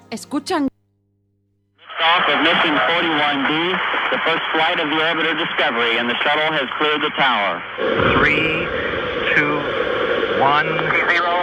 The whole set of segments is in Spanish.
Escuchan. Off of mission 41B, the first flight of the orbiter Discovery, and the shuttle has cleared the tower. 3, 2, 1, 0.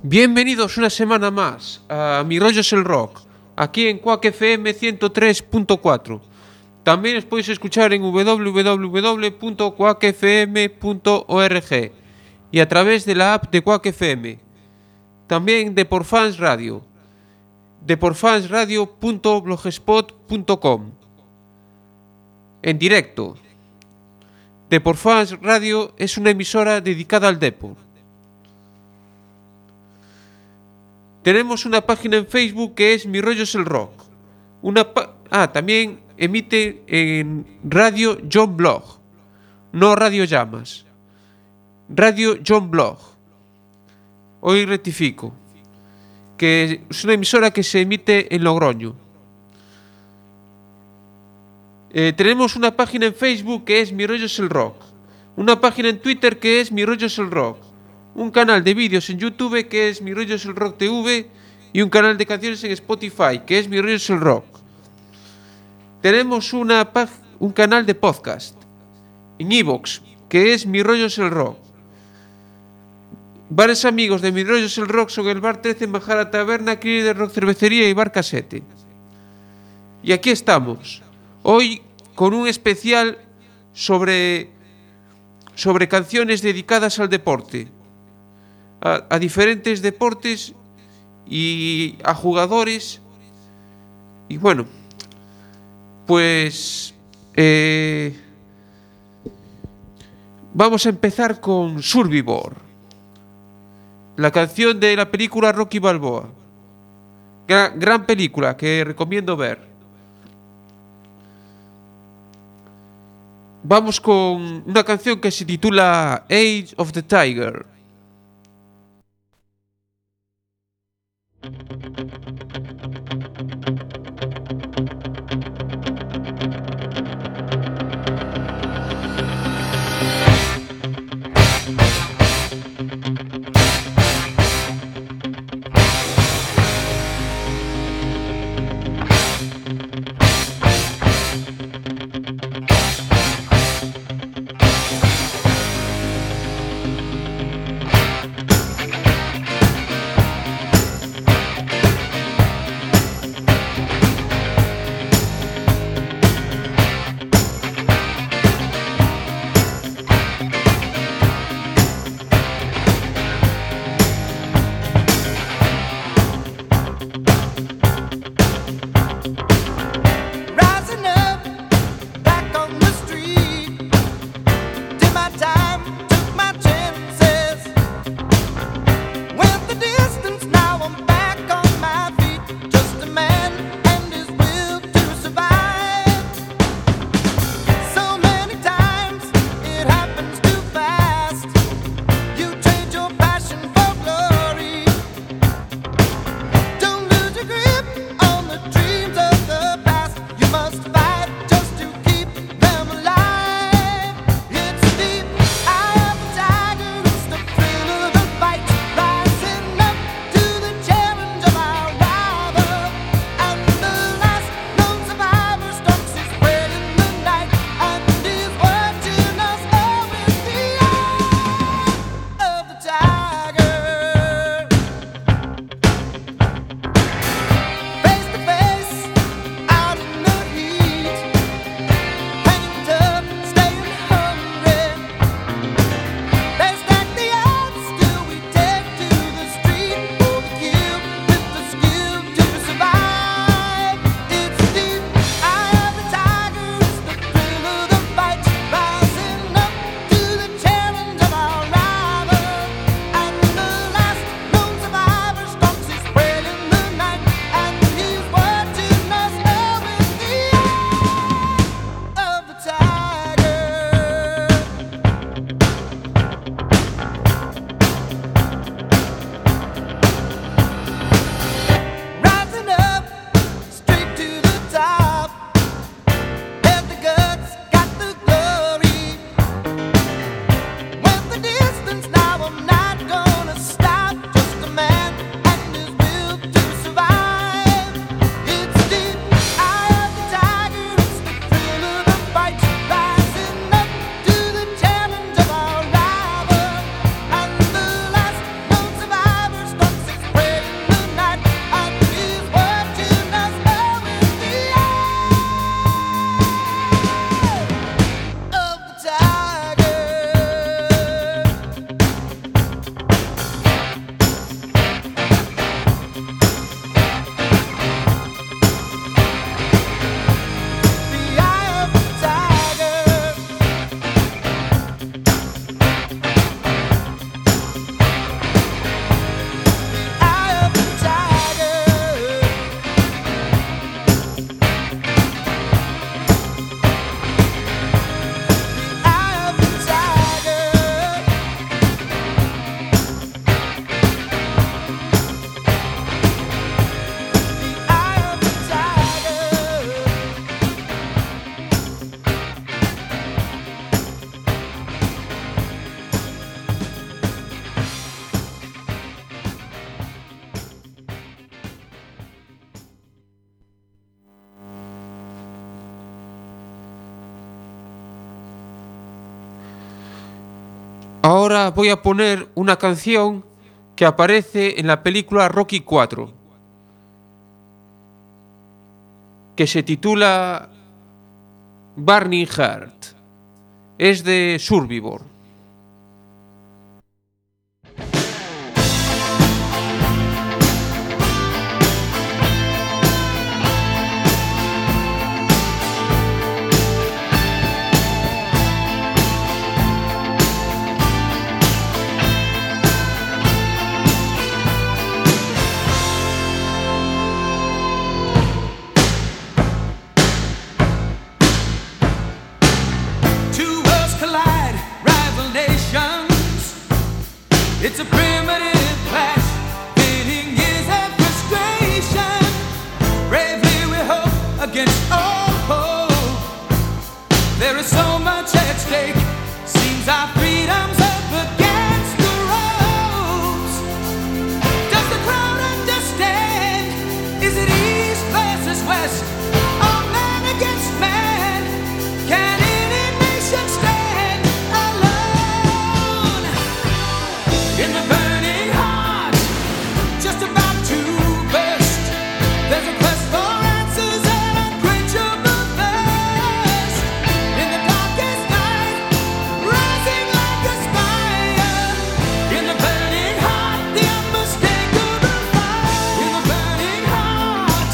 Bienvenidos una semana más a Mi Rollo es el Rock, aquí en Quack FM 103.4. También os podéis escuchar en www.quackfm.org y a través de la app de Quack FM. También de Por Fans Radio, de porfansradio.blogspot.com. En directo. De Por Fans Radio es una emisora dedicada al deporte. Tenemos una página en Facebook que es Mi Rollo es el Rock. También emite en Radio John Blog, no Radio Llamas. Radio John Blog. Hoy rectifico, que es una emisora que se emite en Logroño. Tenemos una página en Facebook que es Mi Rollo es el Rock. Una página en Twitter que es Mi Rollo es el Rock. Un canal de vídeos en YouTube que es Mi Rollo es el Rock TV y un canal de canciones en Spotify que es Mi Rollo es el Rock. Tenemos un canal de podcast en iVoox que es Mi Rollo es el Rock. Bares amigos de Mi Rollo es el Rock son el Bar 13, Majara Taberna, Cri de Rock Cervecería y Bar Casete. Y aquí estamos, hoy con un especial sobre canciones dedicadas al deporte. A diferentes deportes y a jugadores. Y bueno, pues vamos a empezar con Survivor, la canción de la película Rocky Balboa. Gran película que recomiendo ver. Vamos con una canción que se titula Age of the Tiger. Ahora voy a poner una canción que aparece en la película Rocky 4, que se titula Burning Heart. Es de Survivor. It's a primitive clash, pitting years of frustration. Bravely we hope against all hope. There is so much at stake. Seems our freedom's up against the ropes. Does the crowd understand? Is it east versus west? Or man against man? Can any nation stand alone? In the burning heart, just about to burst, there's a quest for answers and unquenchable thirst. In the darkest night, rising like a spire. In the burning heart, the unmistakable fire. In the burning heart.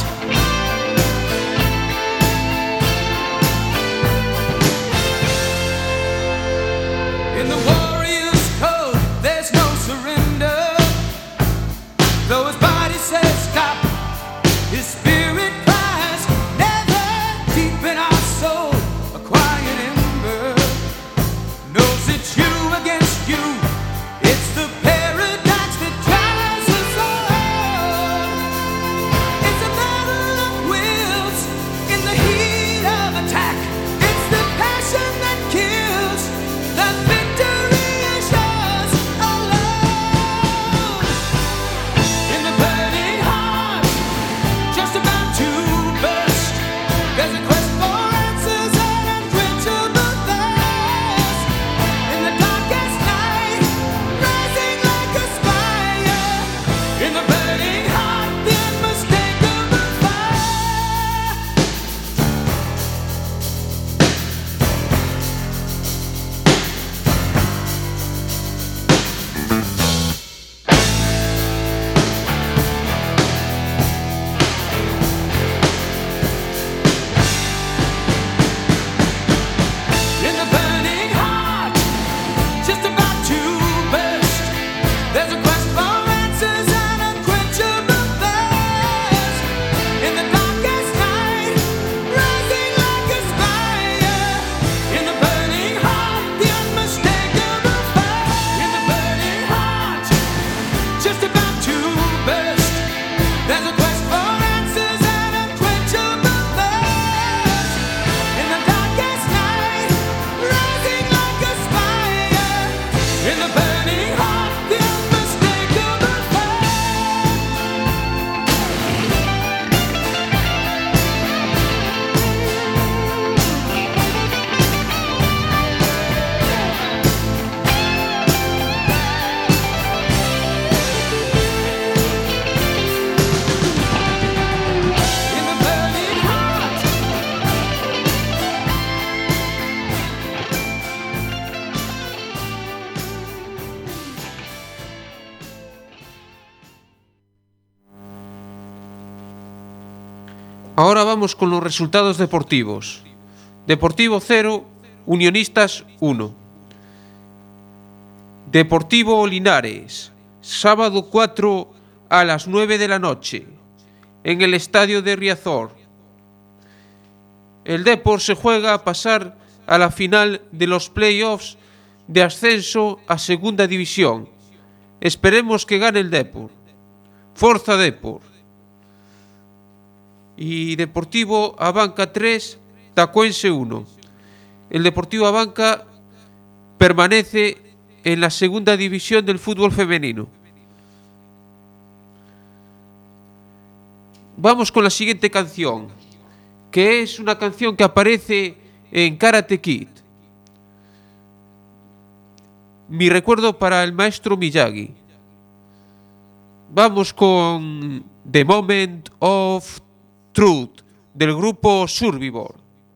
In the warrior's code, there's no surrender. Though his body says stop, his spirit cries never. Deep in our soul, a quiet ember knows it's you against you. It's the paradox that drives us all. It's a battle of wills in the heat of attack. It's the passion that kills. The victory is yours alone. In the burning heart, just about to burst, there's a quest for answers and unquenchable thirst. In the darkest night, rising like a spire. In the burning heart, the unmistakable fire. In the burning heart, just about to burst, there's a quest for answers and unquenchable thirst. In the darkest night, rising like a spire. In the burning heart, the unmistakable fire. In the burning heart, just about to burst, there's a quest for answers and unquenchable thirst. In the darkest night, rising like a spire. In the burning heart, the unmistakable fire. In the burning heart. Ahora vamos con los resultados deportivos. Deportivo 0, Unionistas 1. Deportivo Linares, sábado 4 a las 9 de la noche, en el estadio de Riazor. El Depor se juega a pasar a la final de los playoffs de ascenso a Segunda División. Esperemos que gane el Depor. Forza Depor. Y Deportivo Abanca 3, Tacuense 1. El Deportivo Abanca permanece en la segunda división del fútbol femenino. Vamos con la siguiente canción, que es una canción que aparece en Karate Kid. Mi recuerdo para el maestro Miyagi. Vamos con The Moment of Truth del grupo Survivor.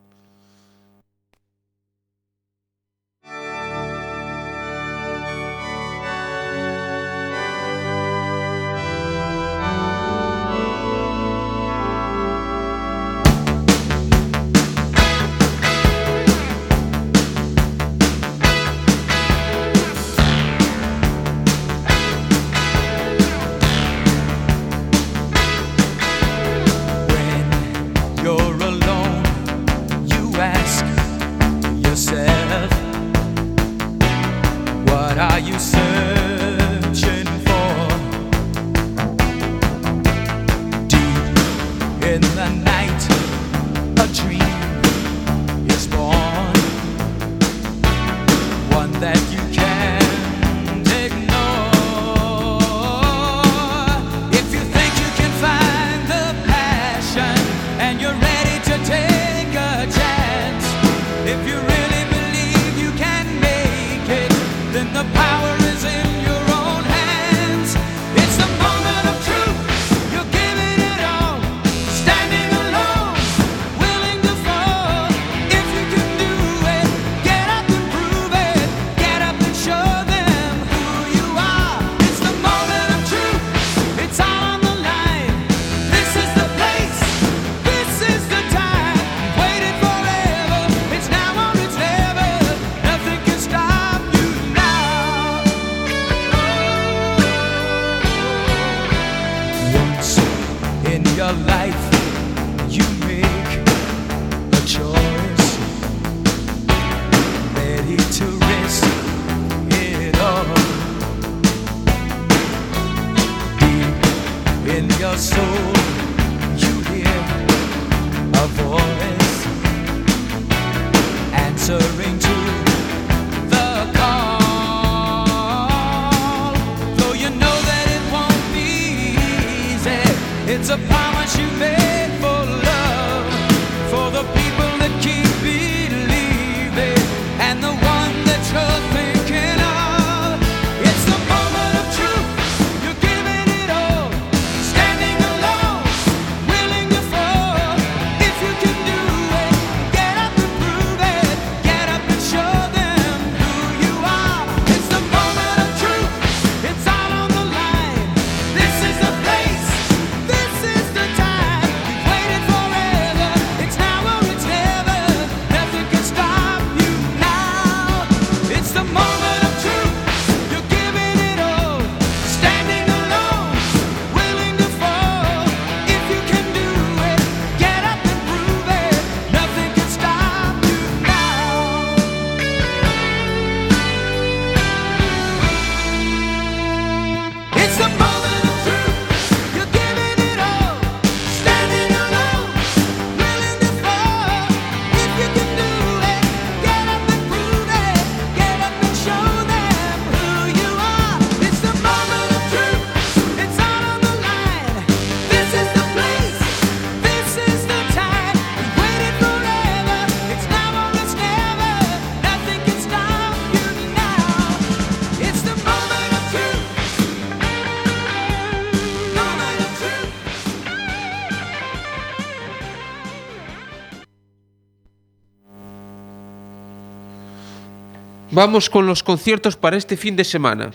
Vamos con los conciertos para este fin de semana.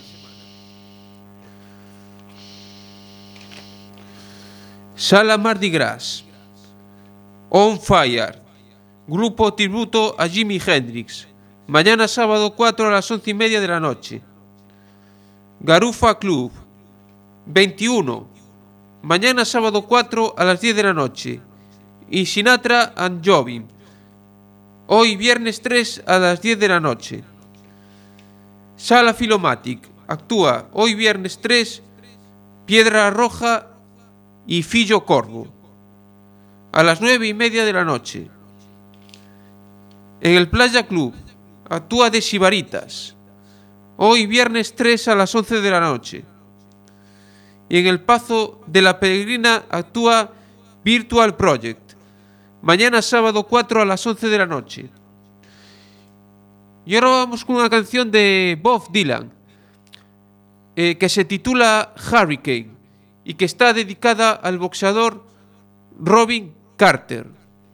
Sala Mardi Gras, On Fire, grupo tributo a Jimi Hendrix, mañana sábado 4 a las 11:30 de la noche. Garufa Club, 21, mañana sábado 4 a las 10 de la noche. Y Sinatra and Jobim, hoy viernes 3 a las 10 de la noche. Sala Filomatic, actúa hoy viernes 3, Piedra Roja y Fillo Corvo, a las 9:30 de la noche. En el Playa Club, actúa de Sibaritas, hoy viernes 3 a las 11 de la noche. Y en el Pazo de la Peregrina actúa Virtual Project, mañana sábado 4 a las 11 de la noche. Y ahora vamos con una canción de Bob Dylan que se titula Hurricane y que está dedicada al boxeador Robin Carter.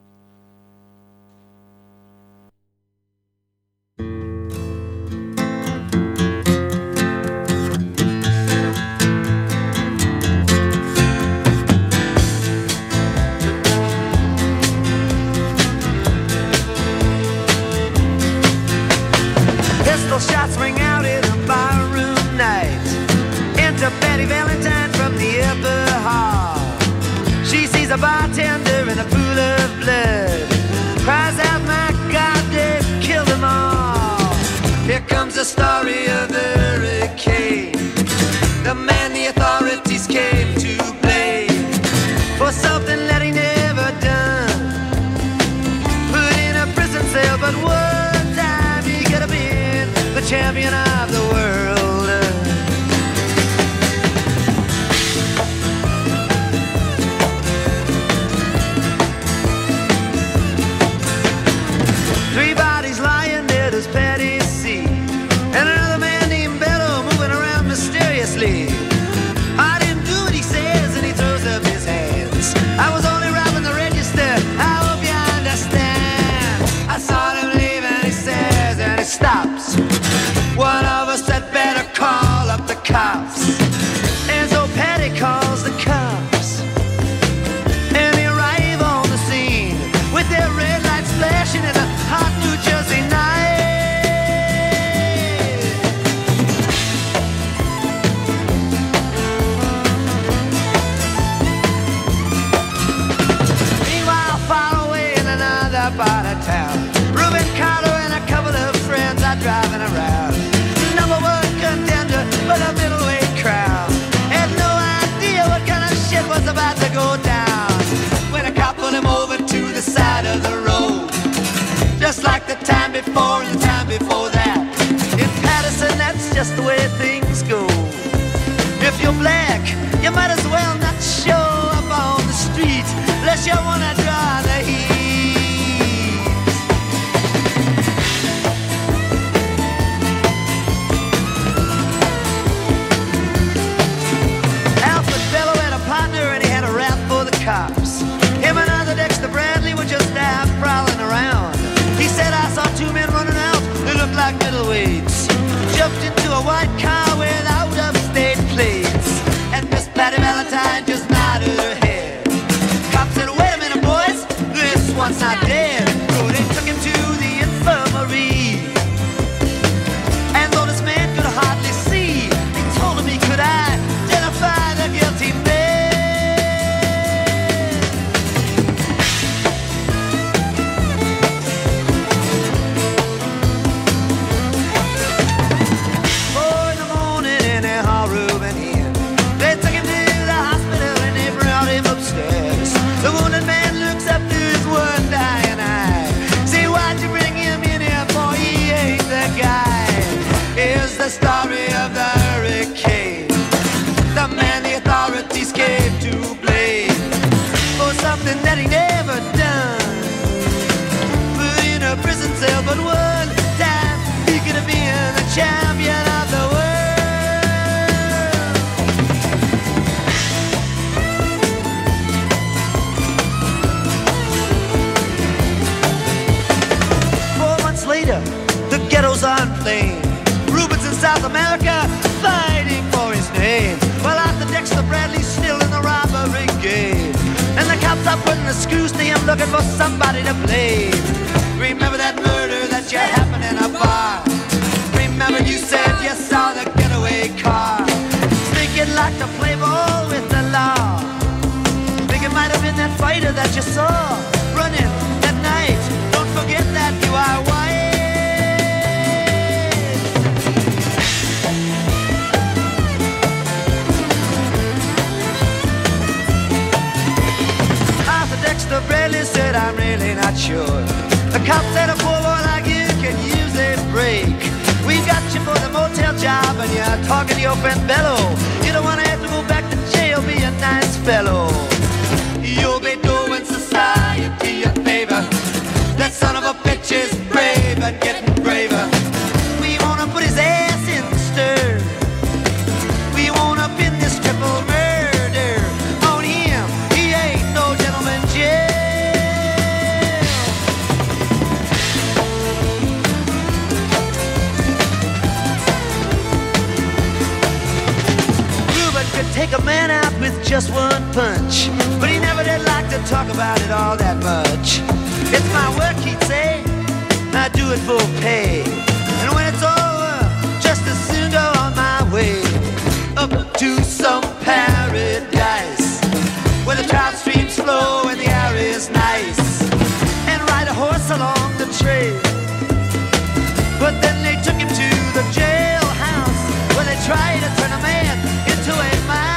Pistol shots ring out in a barroom night. Enter Betty Valentine from the upper hall. She sees a bartender in a pool of blood. Cries out, my God, they've killed them all. Here comes the story of the hurricane. The man the authorities came to blame for something that he never done. Put in a prison cell, but one time he could have been the champion of the world. Three bodies lying dead as Patty C. And another man named Bello moving around mysteriously. I didn't do what he says, and he throws up his hands. I was only robbing the register, I hope you understand. I saw him leave and he says, and he stops. One of us had better call up the cops. And so Patty calls the cops. And they arrive on the scene with their red lights flashing in a hot New Jersey night. Meanwhile, far away in another part of town, Reuben Carter and a couple of friends are driving around. Number one contender for the middleweight crowd had no idea what kind of shit was about to go down when a cop pulled him over to the side of the road. Just like the time before and the time before that. In Patterson, that's just the way things go. If you're black, you might as well not show up on the street unless you wanna draw the heat. Alfred Bello had a partner and he had a rap for the cops. Him and other Dexter Bradley were just out prowling around. He said, I saw two men running out, they looked like middleweights. Jumped into a white car without upstate plates. And Miss Patty Valentine just nodded her head. Cop said, wait a minute, boys, this one's not dead. So they took him to the infirmary. And though this man could hardly see, he told him he could identify the guilty man. The wounded man looks up to his one dying eye. Say, why'd you bring him in here, boy? He ain't the guy. Here's the story of the hurricane. The man the authorities came to blame for something that he never done. Put in a prison cell, but one time he could have been the champion of the world. Later, the ghetto's on flame. Rubens in South America fighting for his name. While Arthur Dexter Bradley's still in the robbery game. And the cops are putting the screws to him, looking for somebody to blame. Remember that murder that you happened in a bar? Remember you said you saw the getaway car? Think you'd like to play ball with the law? Think it might have been that fighter that you saw running at night. Don't forget that you are white. Dexter Bradley said, I'm really not sure. The cop said, a poor boy like you can use a break. We got you for the motel job and you're talking to your friend Bello. You don't want to have to go back to jail, be a nice fellow. You'll be doing society a favor. That son of a bitch is brave and getting braver. take a man out with just one punch. But he never did like to talk about it all that much. It's my work, he'd say, I do it for pay. And when it's over, just as soon go on my way. Up to some paradise, where the trout streams flow and the air is nice. And ride a horse along the trail. But then they took him to the jailhouse, where they tried to turn a man into a mouse.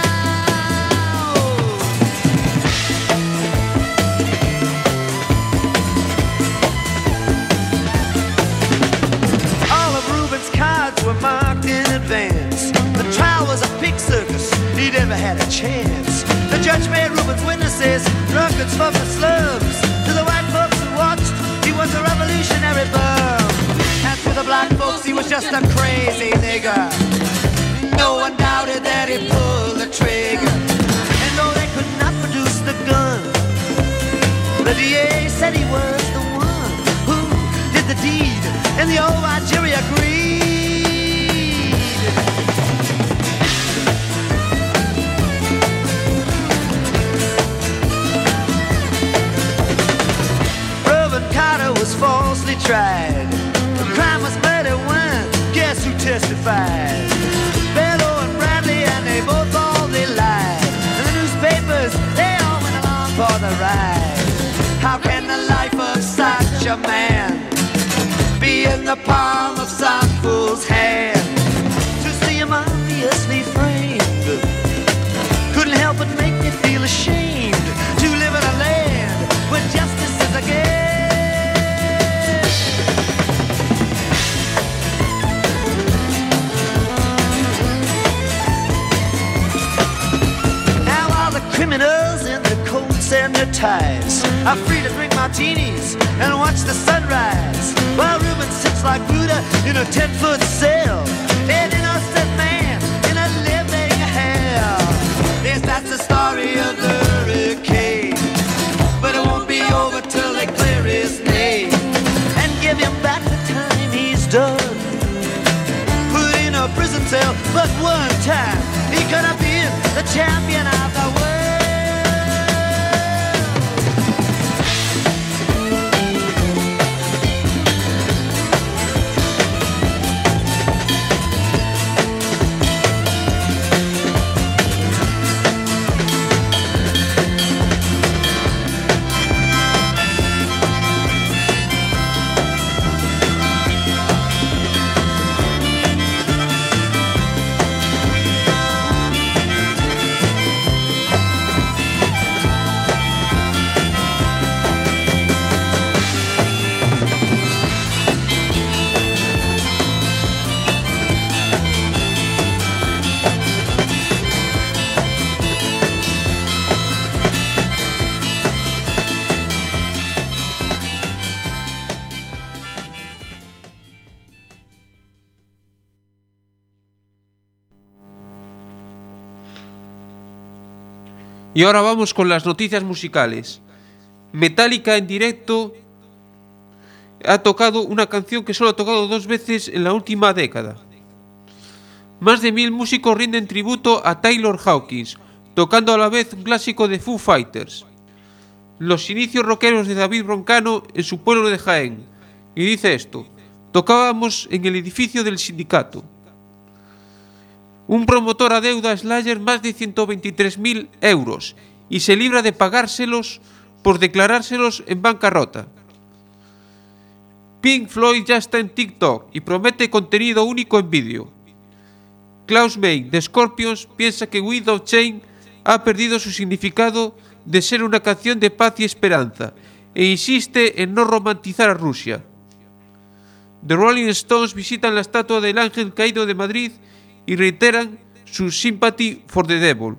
All of Reuben's cards were marked in advance. The trial was a pig circus, he never had a chance. The judge made Reuben's witnesses drunkards from the slums. To the white folks who watched, he was a revolutionary bum. And to the black folks, he was just a crazy nigger. No one doubted that he pulled the trigger. And though they could not produce the gun, the DA said he was the one who did the deed. And the old white jury agreed. Reuben Carter was falsely tried. The crime was murder one. Guess who testified? Bellow and Bradley, and they both all they lied. And the newspapers, they all went along for the ride. How can the life of such a man be in the palm of some fool's hand? To see him obviously framed couldn't help but make me feel ashamed to live in a land where justice is a game. Criminals in their coats and their ties are free to drink martinis and watch the sunrise, while Reuben sits like Buddha in a 10-foot cell, an innocent man in a living hell. Yes, that's the story of the hurricane, but it won't be over till they clear his name and give him back the time he's done. Put in a prison cell, but one time he could have been the champion of the world. Y ahora vamos con las noticias musicales. Metallica en directo ha tocado una canción que solo ha tocado 2 veces en la última década. Más de 1000 músicos rinden tributo a Taylor Hawkins, tocando a la vez un clásico de Foo Fighters. Los inicios rockeros de David Broncano en su pueblo de Jaén. Y dice esto: tocábamos en el edificio del sindicato. Un promotor adeuda a Slayer más de 123.000 euros y se libra de pagárselos por declarárselos en bancarrota. Pink Floyd ya está en TikTok y promete contenido único en vídeo. Klaus Meine de Scorpions piensa que Wind of Change ha perdido su significado de ser una canción de paz y esperanza e insiste en no romantizar a Rusia. The Rolling Stones visitan la estatua del Ángel Caído de Madrid y reiteran su sympathy for the devil.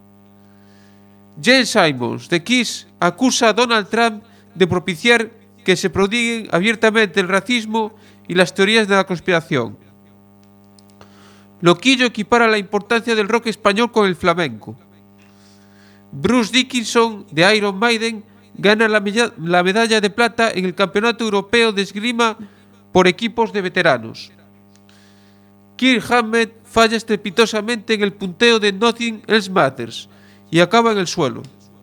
Gene Simmons de Kiss acusa a Donald Trump de propiciar que se prodiguen abiertamente el racismo y las teorías de la conspiración. Loquillo equipara la importancia del rock español con el flamenco. Bruce Dickinson de Iron Maiden gana la medalla de plata en el Campeonato Europeo de Esgrima por equipos de veteranos. Kirk Hammett falla estrepitosamente en el punteo de Nothing Else Matters y acaba en el suelo.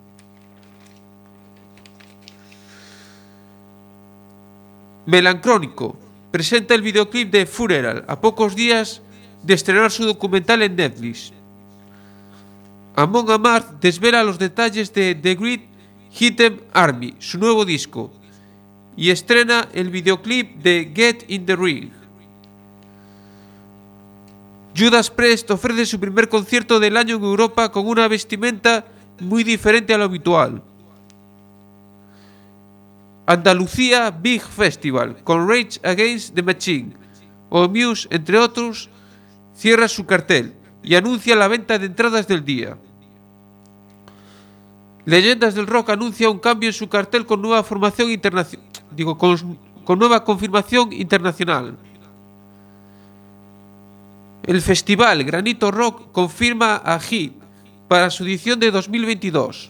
Melancrónico presenta el videoclip de Funeral a pocos días de estrenar su documental en Netflix. Amon Amarth desvela los detalles de The Great Hidden Army, su nuevo disco, y estrena el videoclip de Get in the Ring. Judas Priest ofrece su primer concierto del año en Europa con una vestimenta muy diferente a lo habitual. Andalucía Big Festival, con Rage Against the Machine o Muse, entre otros, cierra su cartel y anuncia la venta de entradas del día. Leyendas del Rock anuncia un cambio en su cartel con nueva formación internacional, con nueva confirmación internacional. El festival Granito Rock confirma a Hit para su edición de 2022.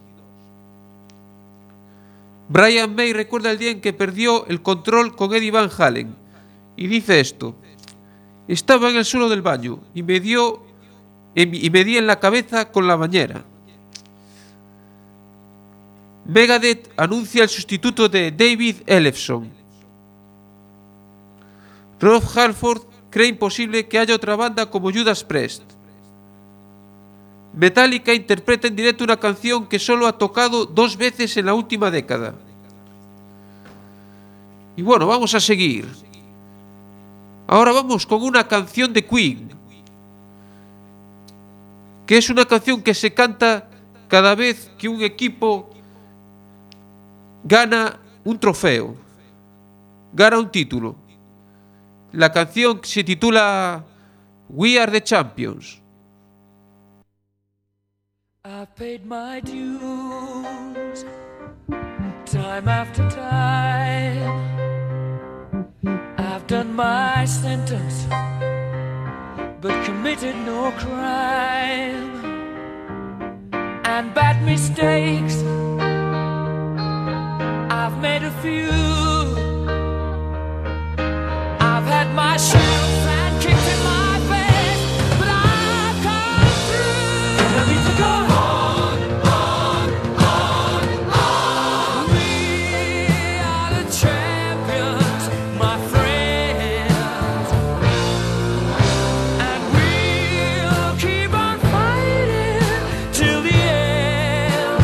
Brian May recuerda el día en que perdió el control con Eddie Van Halen y dice esto: estaba en el suelo del baño y me di en la cabeza con la bañera. Megadeth anuncia el sustituto de David Ellefson. Rob Halford cree imposible que haya otra banda como Judas Priest. Metallica interpreta en directo una canción que solo ha tocado 2 veces en la última década. Y bueno, vamos a seguir. Ahora vamos con una canción de Queen, que es una canción que se canta cada vez que un equipo gana un trofeo, gana un título. La canción se titula We Are the Champions. I've paid my dues time after time. I've done my sentence but committed no crime. And bad mistakes I've made a few. I've had my share of sand kicked in my face, but I've come through. And I need to go on. We are the champions, my friends, and we'll keep on fighting till the end.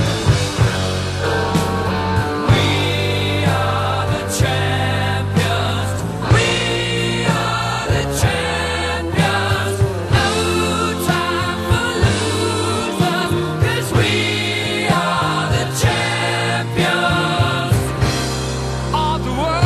We are the champions. We are the champions. No time for losers, 'cause we are the champions of the world.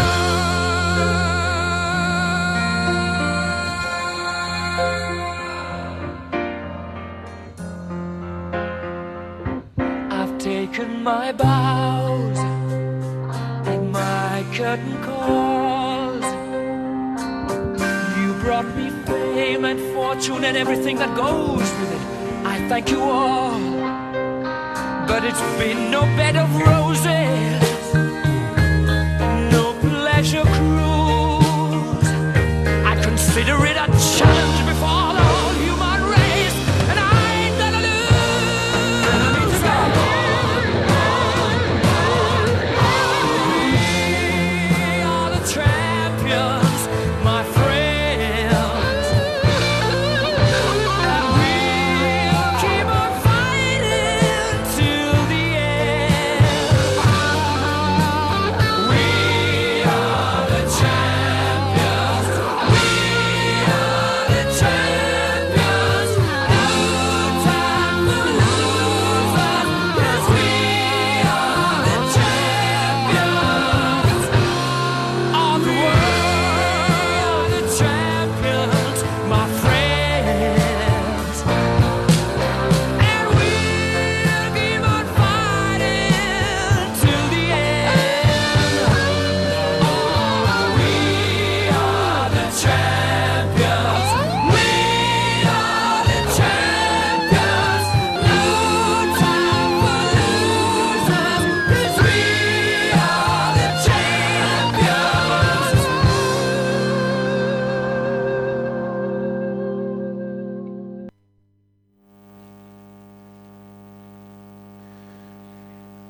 I've taken my bows and my curtain calls. You brought me fame and fortune and everything that goes with it. I thank you all, but it's been no bed of roses, no pleasure cruise. I consider it a challenge before the whole human race, and I ain't gonna lose. And I need to go We are the champions, my friends, and we'll keep on fighting till the end.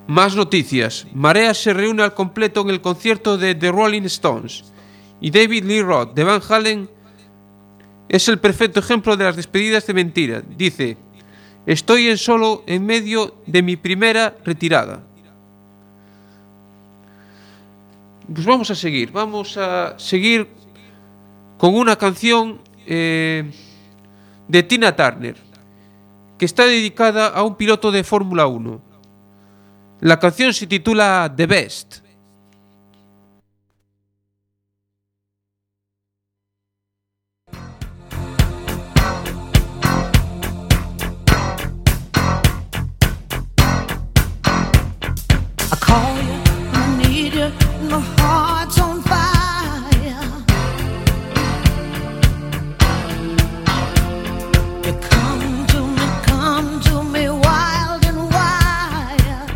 Más noticias. Marea se reúne al completo en el concierto de The Rolling Stones. Y David Lee Roth de Van Halen es el perfecto ejemplo de las despedidas de mentira. Dice: estoy solo en medio de mi primera retirada. Pues vamos a seguir con una canción de Tina Turner, que está dedicada a un piloto de Fórmula 1. La canción se titula The Best. I call you, I need you, my heart's on fire. You come to me wild and wild.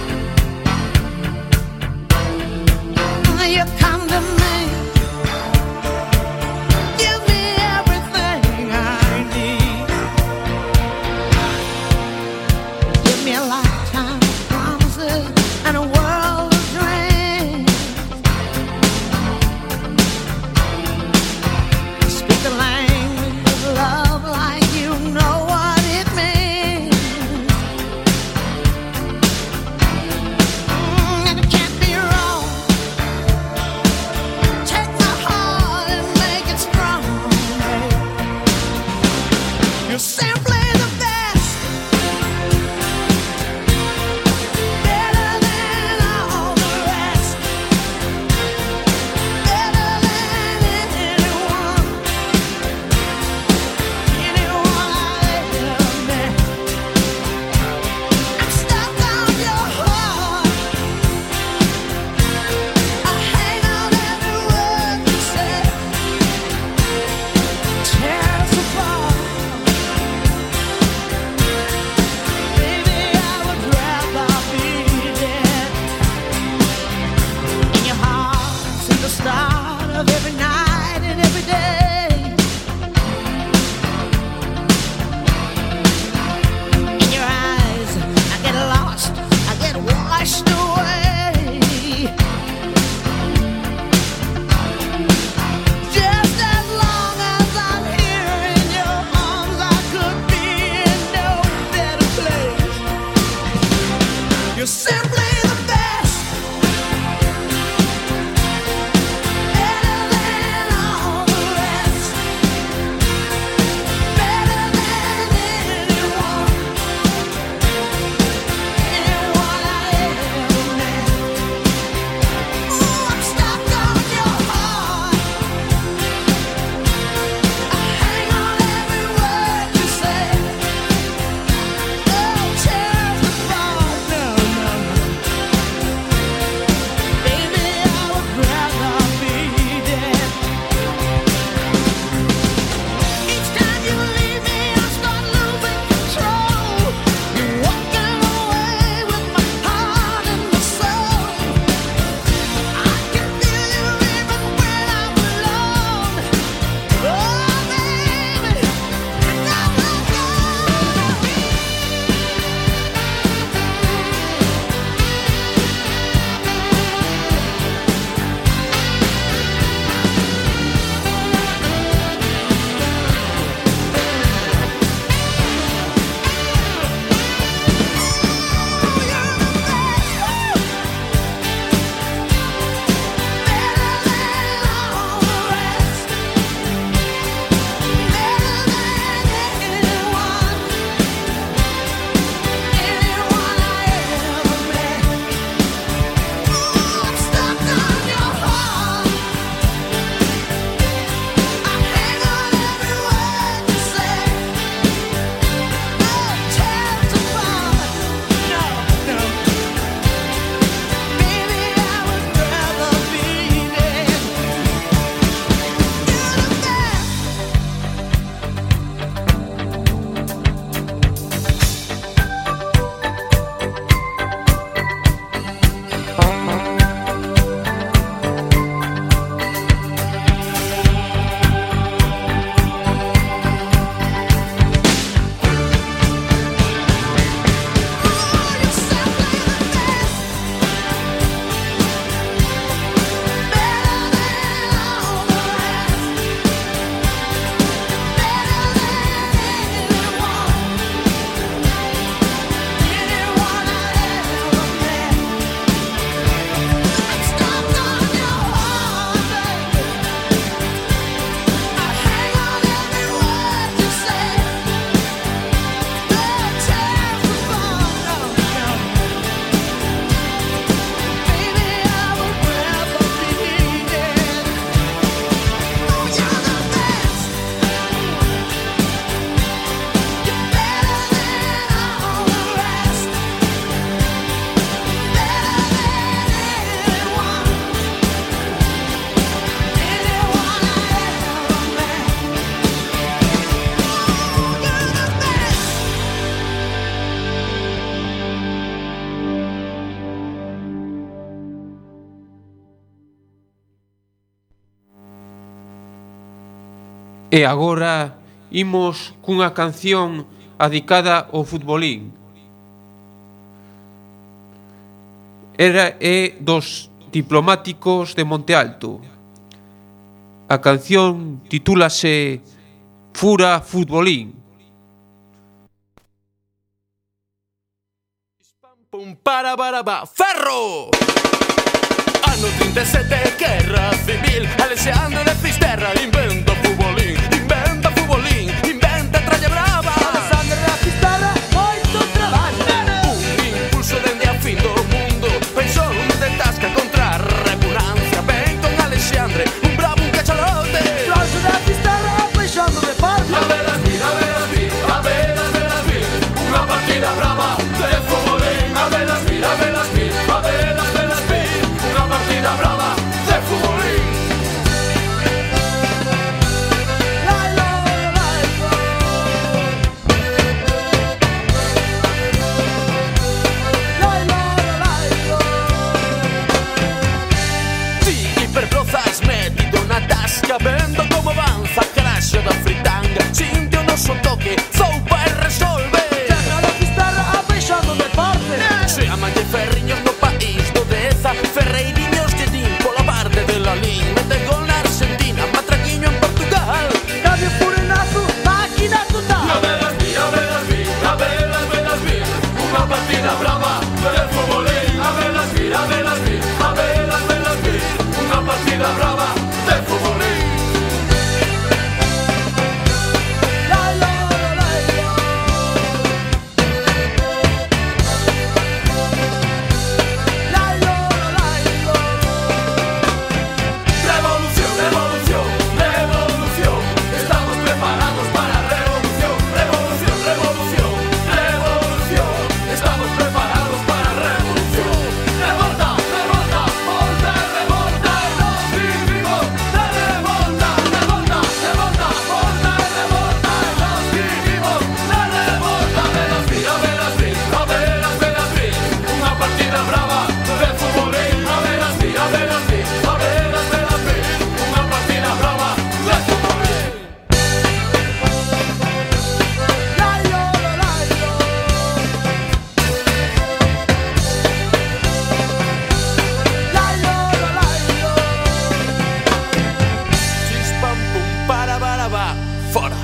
You come to me, give me everything I need. Give me a lifetime of promises and a world of dreams. Speak the language of love like you know what it means. And it can't be wrong. Take my heart and make it strong. You're simply the best. Better than all the rest. Better than anyone I ever met. I'm stuck on your heart. I hang on every word you say. Tear us apart. Baby, I would rather be dead. In your heart, since the start of every night and every day. In your eyes, I get lost, I get washed away. Just as long as I'm here in your arms, I could be in no better place. You're simply the best. Better than all the rest. Better than anyone I ever met. Ooh, I'm stuck on your heart. I hang on every word you say. Oh, tear us apart. No, no, no. E agora imos cunha canción adicada ao futbolín. É dos Diplomáticos de Monte Alto. A canción titúlase Fura Futbolín. Pum para ferro! Ano 37, guerra civil. Alexandre Fisterra inventa futbolín, inventa tralla brava. Alexandre Fisterra, moito traballo. Un impulso dende a fin do mundo. Pensou de tasca contra a repugnancia. Ven con Alexandre, un bravo, un cachalote. Alexandre de Fisterra, paixando de parte. A velas vir, unha partida brava de futbolín. A velas vir, unha partida brava de futbolín. Lailo, lailo. Lailo, lailo. Ti hiperprozas metido na tasca. Vendo como avanza craxo da fritanga. Sinte o noso toque, zoupa e resolve. Alexandre Fisterra, paixando de parte. Se aman de ferriños no país do Deza. Ferreiriños que din pola parte de la lin. Mete gol na Argentina, matraquiño en Portugal. Cambio Furenazo, máquina total. A velas vir, unha partida brava de futbolín. A velas vir, unha partida brava de futbolín. Lailo, lailo. Lailo, lailo. Revolución, revolución, revolución. Estamos preparados para a revolución. Revolución, revolución, revolución. Estamos preparados para a revolución. Revolta, revolta, volta, revolta. Nos vivimos de revolta. Revolta, revolta, volta, revolta. Nos vivimos de revolta. Velas vir, unha partida brava de futbolín. A velas vir, unha partida brava de futbolín. Lailo, lailo. Lailo, lailo. Chispam pum para fora.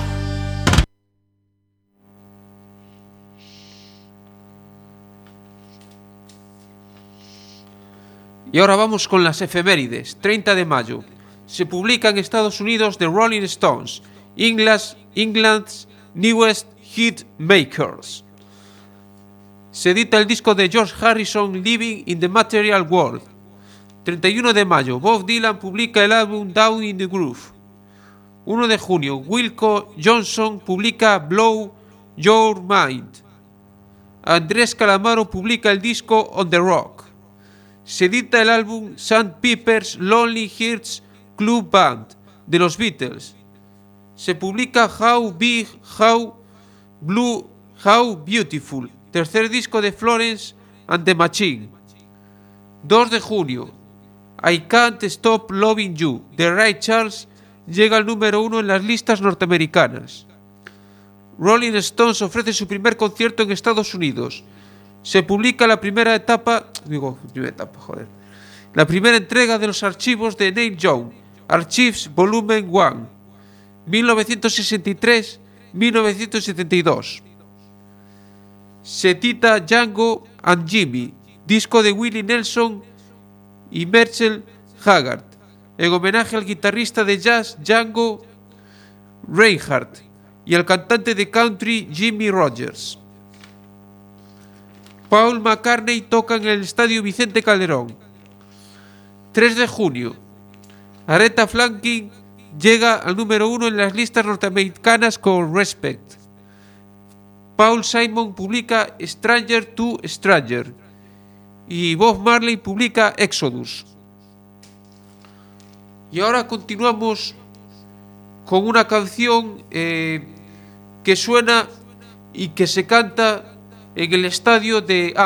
Y ahora vamos con las efemérides. 30 de mayo. Se publica en Estados Unidos The Rolling Stones, England's Newest Hit Makers. Se edita el disco de George Harrison, Living in the Material World. 31 de mayo. Bob Dylan publica el álbum Down in the Groove. 1 de junio. Wilco Johnson publica Blow Your Mind. Andrés Calamaro publica el disco On the Rock. Se edita el álbum Sandpiper's Lonely Hearts Club Band de los Beatles. Se publica How Big, How Blue, How Beautiful, tercer disco de Florence and the Machine. 2 de junio. I Can't Stop Loving You de Ray Charles llega al número 1 en las listas norteamericanas. Rolling Stones ofrece su primer concierto en Estados Unidos. Se publica la primera entrega de los archivos de Neil Young, Archives Volumen 1, 1963-1972. Se edita Django and Jimmy, disco de Willie Nelson y Merle Haggard, en homenaje al guitarrista de jazz Django Reinhardt y al cantante de country Jimmy Rogers. Paul McCartney toca en el Estadio Vicente Calderón. 3 de junio. Aretha Franklin llega al número 1 en las listas norteamericanas con Respect. Paul Simon publica Stranger to Stranger y Bob Marley publica Exodus. Y ahora continuamos con una canción que suena y que se canta en el estadio de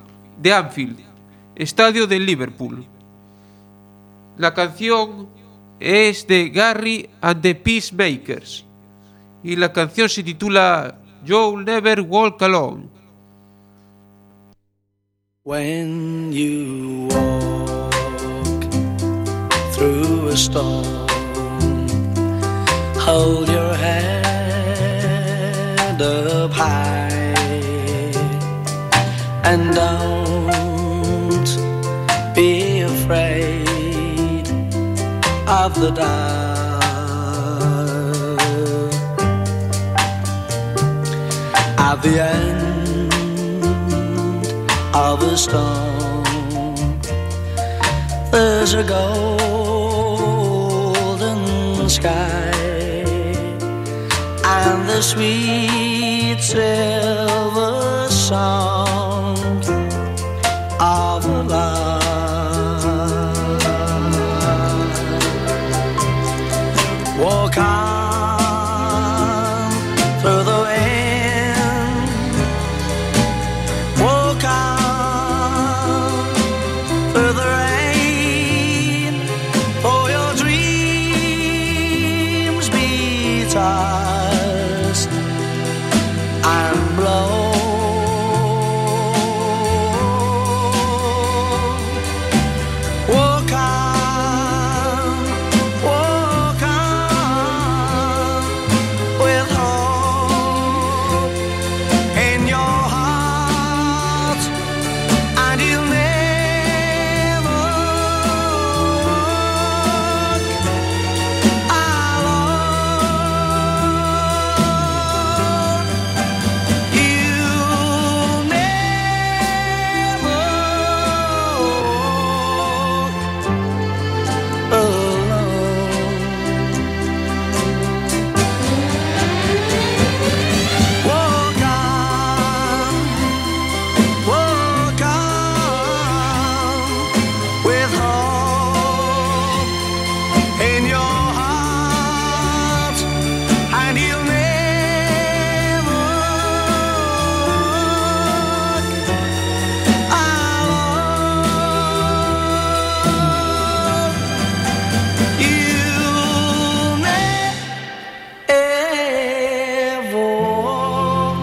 Anfield, estadio de Liverpool. La canción es de Gary and the Peacemakers y la canción se titula You'll Never Walk Alone. When you walk through a storm, hold your head up high and don't be afraid of the dark. At the end of a storm, there's a golden sky and the sweet silver song of love. Walk on through the wind, walk on through the rain, for your dreams be tossed and blown. Walk on with hope in your heart, and you'll never walk alone. You'll never walk alone. Walk on with hope in your heart, and you'll never walk alone. You'll never walk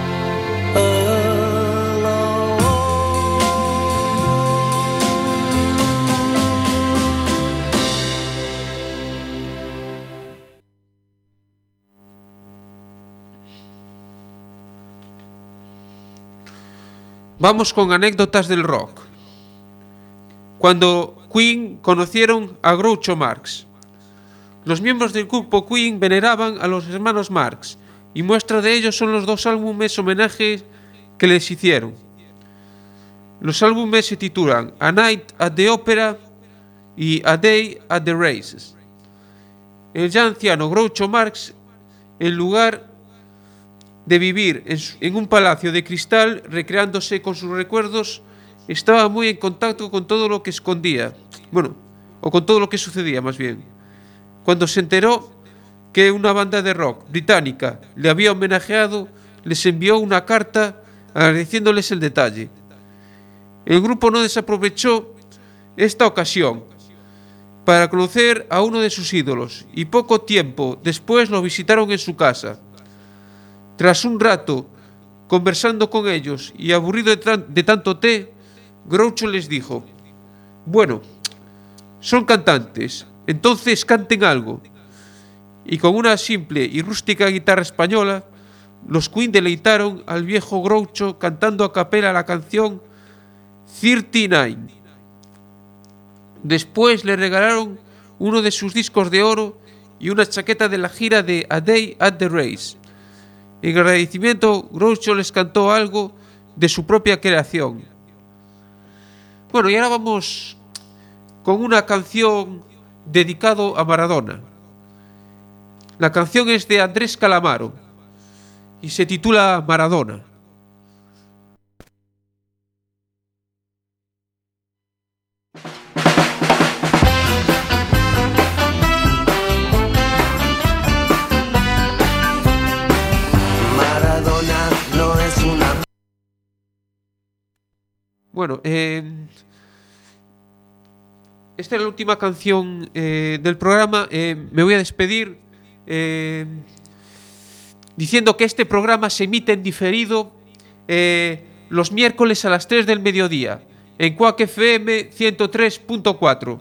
Vamos con anécdotas del rock. Cuando Queen conocieron a Groucho Marx. Los miembros del grupo Queen veneraban a los hermanos Marx y muestra de ello son los dos álbumes homenajes que les hicieron. Los álbumes se titulan A Night at the Opera y A Day at the Races. El ya anciano Groucho Marx, en lugar de vivir en un palacio de cristal recreándose con sus recuerdos, estaba muy en contacto con todo lo que escondía, o con todo lo que sucedía más bien. Cuando se enteró que una banda de rock británica le había homenajeado, les envió una carta agradeciéndoles el detalle. El grupo no desaprovechó esta ocasión para conocer a uno de sus ídolos y poco tiempo después lo visitaron en su casa. Tras un rato conversando con ellos y aburrido de tanto té, Groucho les dijo: bueno, son cantantes, entonces canten algo. Y con una simple y rústica guitarra española, los Queen deleitaron al viejo Groucho cantando a capela la canción 39. Después le regalaron uno de sus discos de oro y una chaqueta de la gira de A Day at the Race. En agradecimiento, Groucho les cantó algo de su propia creación. Bueno, y ahora vamos con una canción dedicado a Maradona. La canción es de Andrés Calamaro y se titula Maradona. Maradona no es una... Bueno, esta es la última canción del programa. Me voy a despedir diciendo que este programa se emite en diferido los miércoles a las 3 del mediodía en Quack FM 103.4,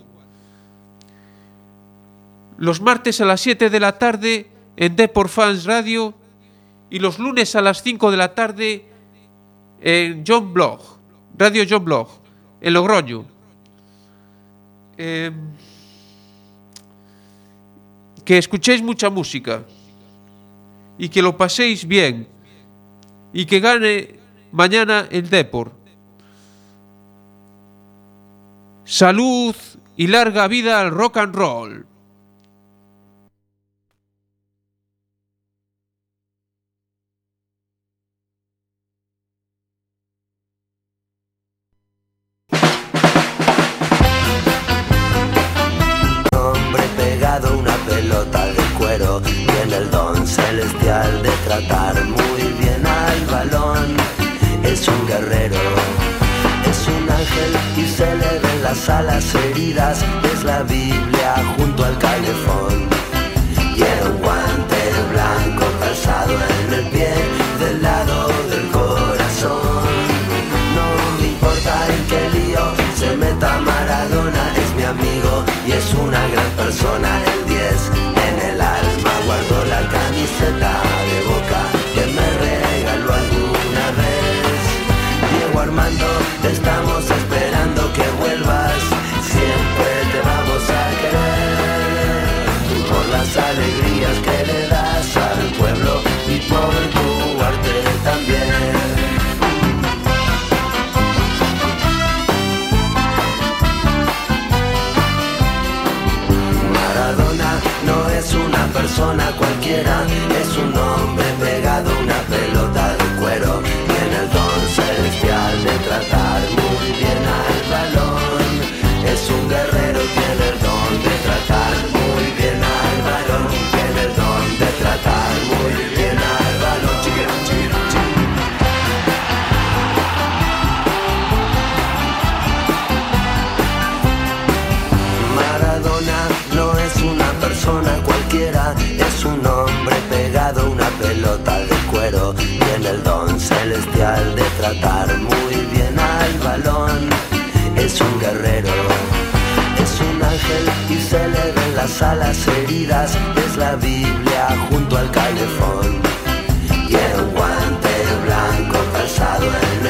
los martes a las 7 de la tarde en Deport Fans Radio y los lunes a las 5 de la tarde en John Blog, Radio John Blog, en Logroño. Que escuchéis mucha música y que lo paséis bien y que gane mañana el Depor. Salud y larga vida al rock and roll. Una pelota de cuero, tiene el don celestial de tratar muy bien al balón. Es un guerrero, es un ángel y se le ven las alas heridas. Es la Biblia junto al calefón. Tiene un guante blanco calzado en el pie del lado del corazón. No me importa en qué lío se meta Maradona, es mi amigo y es una gran persona. El 10 en el alma, guardo la camiseta de Boca que me regaló alguna vez. Diego Armando, te estamos esperando que vuelvas, siempre te vamos a querer, por las alegrías que le das al pueblo y por tu arte también. No es una persona cualquiera, es un hombre pegado a una pelota de cuero. Tiene el don celestial de tratar muy bien al balón. Es un guerrero, tiene el don de tratar muy bien al balón. Tiene el don de tratar muy bien al balón. Maradona no es una persona cualquiera, es un hombre pegado a una pelota de cuero. Tiene el don celestial de tratar muy bien al balón. Es un guerrero, es un ángel y se le ven las alas heridas. Es la Biblia junto al calefón. Tiene un guante blanco calzado en